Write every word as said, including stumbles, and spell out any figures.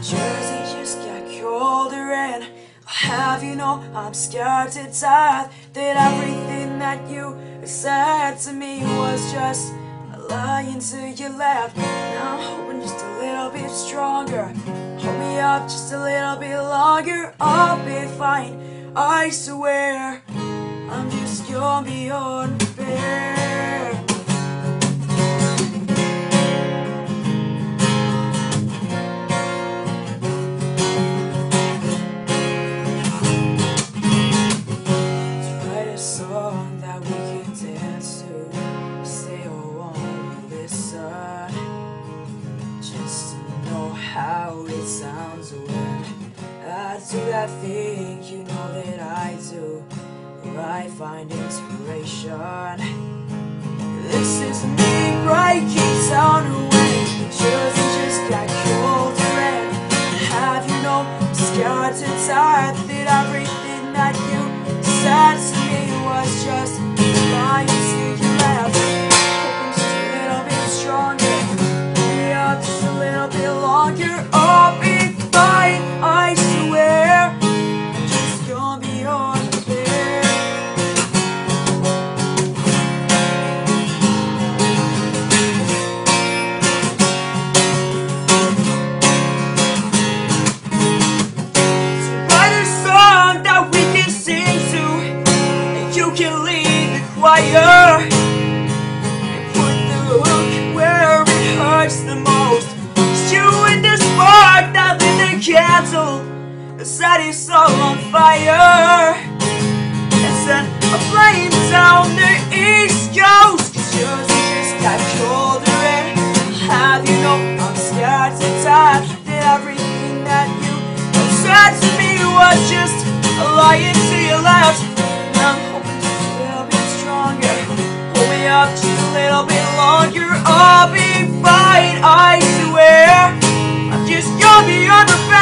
Jersey just got colder and I'll have you know I'm scared to death that everything that you said to me was just a lie until you left. Now I'm hoping just a little bit stronger. Hold me up just a little bit longer. I'll be fine, I swear. I'm just gonna be unfair. Song that we can dance to, say oh won't listen, just to know how it sounds when I do that thing you know that I do, where I find inspiration. This is me breaking down away. Jersey just got colder and have you know I'm scared to death that everything that you said to me was just lying till you left. Hoping just a little bit stronger. Maybe up just a little bit longer. I'll be fine, I swear. I'm just gonna be unfair. So write a song that we can sing to. You can lead the choir and put the hook where it hurts the most. It's you in the spark that lit the candle that set us all on fire and sent a flame down the east coast. Cause Jersey just got colder and have you know I'm scared to death that everything that you said to me was just a lie until you left. I'm hoping just a little bit stronger. Hold me up just a little bit longer. I'll be fine, I swear. I'm just gonna be on the